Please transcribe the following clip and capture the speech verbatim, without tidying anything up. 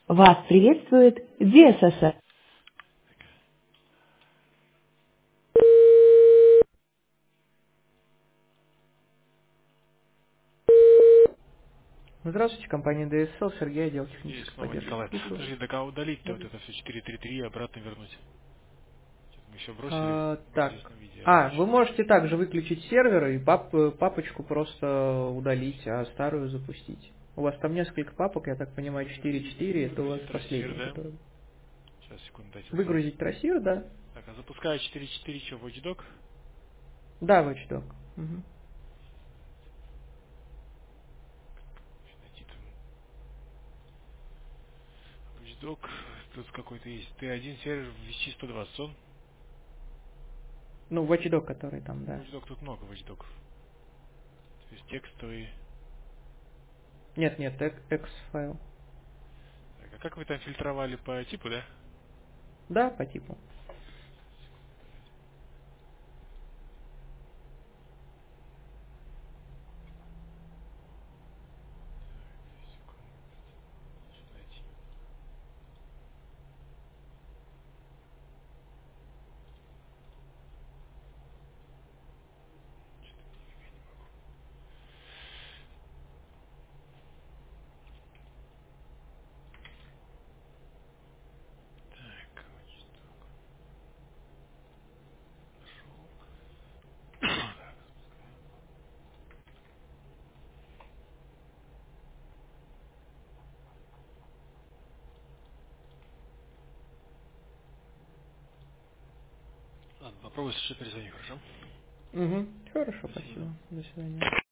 Вас приветствует ди эс эс эр. Здравствуйте, компания ди эс эл, Сергей, отдел Сергей, технической снова поддержки. Николай. Слушаю вас. Подожди, так а удалить-то вот Да-да. это все четыре три три и обратно вернуть? Что-то мы еще бросили А, в так. интересном виде, а А, вы еще. можете также выключить сервер и пап- э, папочку просто удалить, а старую запустить. У вас там несколько папок, я так понимаю, четыре четыре, это у вас Выгрузить трассир, последняя, да? которая... Сейчас, секунду, дайте посмотреть. Выгрузить трассир, да? Так, а запускаю четыре четыре, что, Watchdog? Да, Watchdog. Мгм. Найти там Watchdog. Тут какой-то есть Т один сервер ввести сто двадцать он. Ну, Watchdog, который там, да. Watchdog тут много Watchdog. То есть текстовый. Нет, нет, X-файл. Так, а как вы там фильтровали по типу, да? Да, по типу. Секунду, что найти? Так, Watchdog. Нашел. Так, ладно, попробую, что перезвоню, хорошо? Угу. Хорошо, Спасибо. спасибо. До свидания.